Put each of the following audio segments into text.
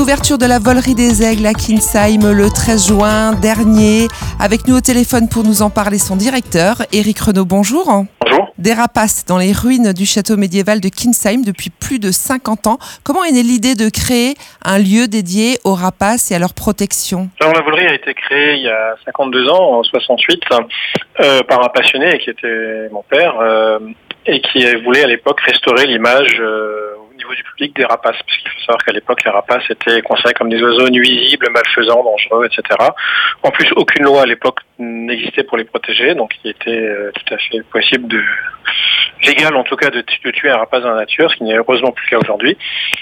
L'ouverture de la volerie des Aigles à Kinsheim le 13 juin dernier. Avec nous au téléphone pour nous en parler son directeur, Éric Renaud. Bonjour. Bonjour. Des rapaces dans les ruines du château médiéval de Kinsheim depuis plus de 50 ans. Comment est née l'idée de créer un lieu dédié aux rapaces et à leur protection ? Alors la volerie a été créée il y a 52 ans, en 68, par un passionné qui était mon père et qui voulait à l'époque restaurer l'image au niveau du public des rapaces, parce qu'il faut savoir qu'à l'époque les rapaces étaient considérés comme des oiseaux nuisibles, malfaisants, dangereux, etc. En plus, aucune loi à l'époque n'existait pour les protéger, donc il était tout à fait possible légal en tout cas de tuer un rapace dans la nature, ce qui n'est heureusement plus le cas aujourd'hui.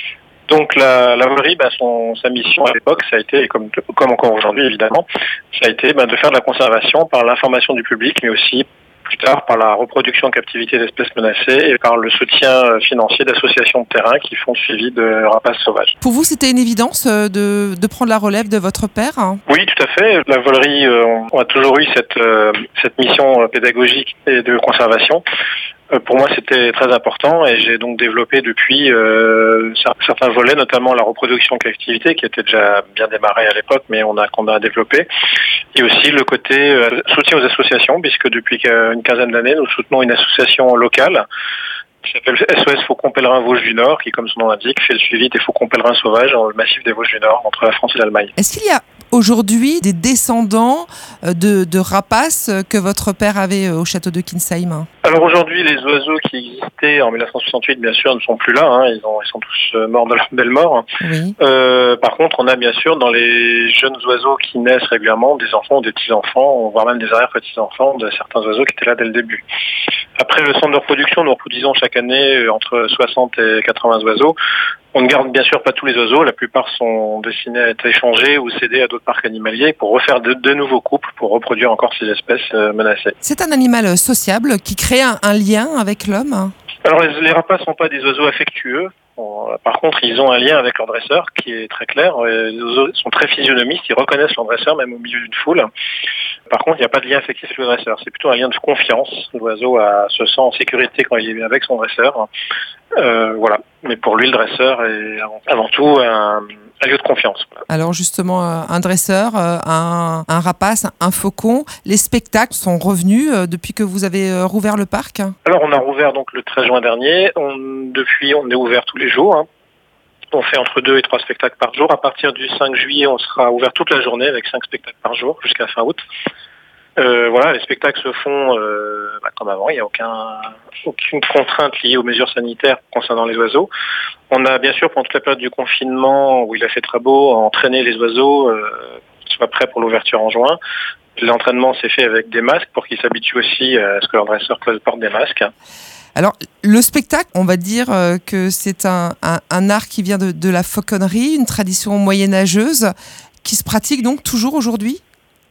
Donc la volerie, sa mission à l'époque, ça a été, comme encore aujourd'hui évidemment, ça a été de faire de la conservation par l'information du public, mais aussi plus tard par la reproduction en captivité d'espèces menacées et par le soutien financier d'associations de terrain qui font suivi de rapaces sauvages. Pour vous, c'était une évidence de prendre la relève de votre père ? Oui, tout à fait. La volerie, on a toujours eu cette mission pédagogique et de conservation. Pour moi, c'était très important et j'ai donc développé depuis certains volets, notamment la reproduction en captivité qui était déjà bien démarrée à l'époque, mais qu'on a développé. Et aussi le côté soutien aux associations, puisque depuis une quinzaine d'années, nous soutenons une association locale qui s'appelle SOS Faucons Pèlerins Vosges du Nord, qui, comme son nom l'indique, fait le suivi des faucons pèlerins sauvages dans le massif des Vosges du Nord, entre la France et l'Allemagne. Est-ce qu'il y a aujourd'hui des descendants de rapaces que votre père avait au château de Kinsheim ? Alors aujourd'hui, les oiseaux qui existaient en 1968, bien sûr, ne sont plus là. Ils sont tous morts de leur belle mort. Oui. Par contre, on a bien sûr dans les jeunes oiseaux qui naissent régulièrement des enfants ou des petits-enfants, voire même des arrière-petits-enfants de certains oiseaux qui étaient là dès le début. Après le centre de reproduction, nous reproduisons chaque année entre 60 et 80 oiseaux. On ne garde bien sûr pas tous les oiseaux, la plupart sont destinés à être échangés ou cédés à d'autres parcs animaliers pour refaire de nouveaux couples pour reproduire encore ces espèces menacées. C'est un animal sociable qui crée un lien avec l'homme ? Alors les rapaces ne sont pas des oiseaux affectueux. Par contre, ils ont un lien avec leur dresseur qui est très clair. Les oiseaux sont très physionomistes, ils reconnaissent leur dresseur même au milieu d'une foule. Par contre, il n'y a pas de lien affectif avec le dresseur. C'est plutôt un lien de confiance. L'oiseau se sent en sécurité quand il est avec son dresseur. Voilà. Mais pour lui, le dresseur est avant tout un lieu de confiance. Alors justement, un dresseur, un rapace, un faucon, les spectacles sont revenus depuis que vous avez rouvert le parc ? Alors on a rouvert donc le 13 juin dernier. Depuis, on est ouvert tous les jours. On fait entre 2 et 3 spectacles par jour. À partir du 5 juillet, on sera ouvert toute la journée avec 5 spectacles par jour jusqu'à fin août. Voilà, les spectacles se font comme avant. Il n'y a aucune contrainte liée aux mesures sanitaires concernant les oiseaux. On a bien sûr, pendant toute la période du confinement, où il a fait très beau, entraîné les oiseaux qui soient prêts pour l'ouverture en juin. L'entraînement s'est fait avec des masques pour qu'ils s'habituent aussi à ce que leur dresseur porte des masques. Alors, le spectacle, on va dire que c'est un art qui vient de la fauconnerie, une tradition moyenâgeuse qui se pratique donc toujours aujourd'hui ?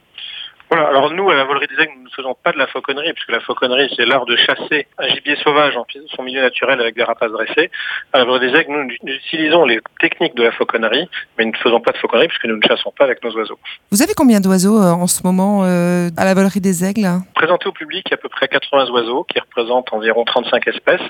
Voilà, alors nous, à la volerie des Aigles, nous ne faisons pas de la fauconnerie, puisque la fauconnerie, c'est l'art de chasser un gibier sauvage en son milieu naturel avec des rapaces dressés. À la volerie des Aigles, nous utilisons les techniques de la fauconnerie, mais nous ne faisons pas de fauconnerie, puisque nous ne chassons pas avec nos oiseaux. Vous avez combien d'oiseaux en ce moment à la volerie des Aigles ? Présenté au public, il y a à peu près 80 oiseaux, qui représentent environ 35 espèces.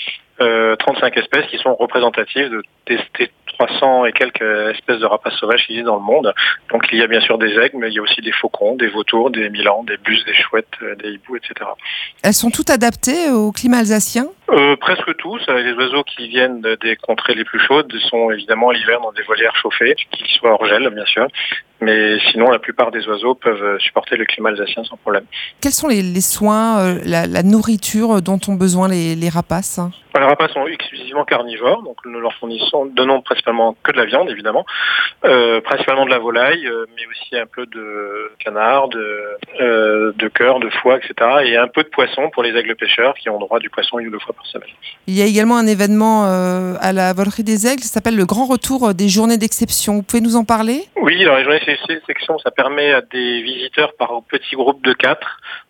35 espèces qui sont représentatives des 300 et quelques espèces de rapaces sauvages qui existent dans le monde. Donc il y a bien sûr des aigles, mais il y a aussi des faucons, des vautours, des milans, des buses, des chouettes, des hiboux, etc. Elles sont toutes adaptées au climat alsacien ? Presque tous. Les oiseaux qui viennent des contrées les plus chaudes sont évidemment l'hiver dans des volières chauffées, qui soient hors gel bien sûr. Mais sinon, la plupart des oiseaux peuvent supporter le climat alsacien sans problème. Quels sont les soins, la nourriture dont ont besoin les rapaces ? Les rapaces sont exclusivement carnivores, donc nous leur donnons principalement que de la viande, évidemment, principalement de la volaille, mais aussi un peu de canard, de cœur, de foie, etc. Et un peu de poisson pour les aigles pêcheurs qui ont droit du poisson 1 ou 2 fois par semaine. Il y a également un événement à la volerie des Aigles, ça s'appelle le Grand Retour des Journées d'Exception. Vous pouvez nous en parler ? Oui, alors les journées d'exception, ça permet à des visiteurs par petits groupes de 4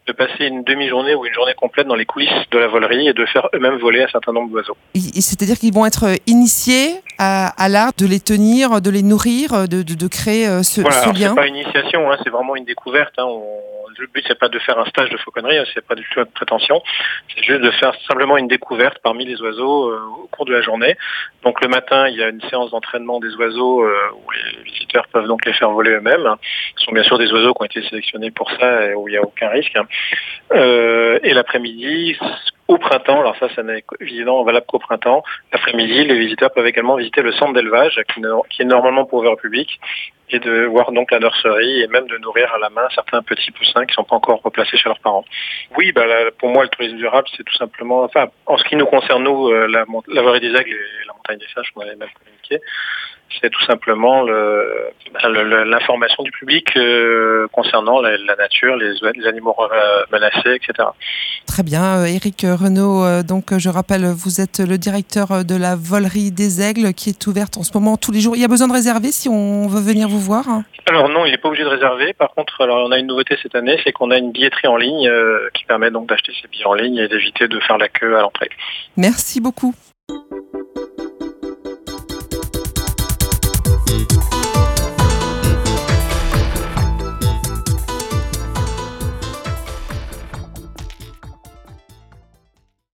de passer une demi-journée ou une journée complète dans les coulisses de la volerie et de faire eux-mêmes voler un certain nombre d'oiseaux. C'est-à-dire qu'ils vont être initiés à l'art de les tenir, de les nourrir, de créer ce lien. C'est pas une initiation, c'est vraiment une découverte. Le but, c'est pas de faire un stage de fauconnerie, c'est pas du tout notre prétention. C'est juste de faire simplement une découverte parmi les oiseaux au cours de la journée. Donc le matin, il y a une séance d'entraînement des oiseaux où les visiteurs peuvent donc les faire voler eux-mêmes. Ce sont bien sûr des oiseaux qui ont été sélectionnés pour ça et où il n'y a aucun risque. Et l'après-midi, au printemps, alors ça n'est évidemment valable qu'au printemps, l'après-midi, les visiteurs peuvent également visiter le centre d'élevage qui est normalement pour ouvert au public et de voir donc la nurserie et même de nourrir à la main certains petits poussins qui ne sont pas encore replacés chez leurs parents. Oui, pour moi, le tourisme durable, c'est tout simplement, en ce qui nous concerne, nous, la vallée des Aigles et la montagne des Sages, on avait même communiqué, c'est tout simplement l'information du public concernant la nature, les animaux menacés, etc. Très bien. Éric Renaud, donc je rappelle, vous êtes le directeur de la volerie des Aigles qui est ouverte en ce moment tous les jours. Il y a besoin de réserver si on veut venir vous voir? Alors non, il n'est pas obligé de réserver. Par contre, on a une nouveauté cette année, c'est qu'on a une billetterie en ligne qui permet donc d'acheter ses billets en ligne et d'éviter de faire la queue à l'entrée. Merci beaucoup.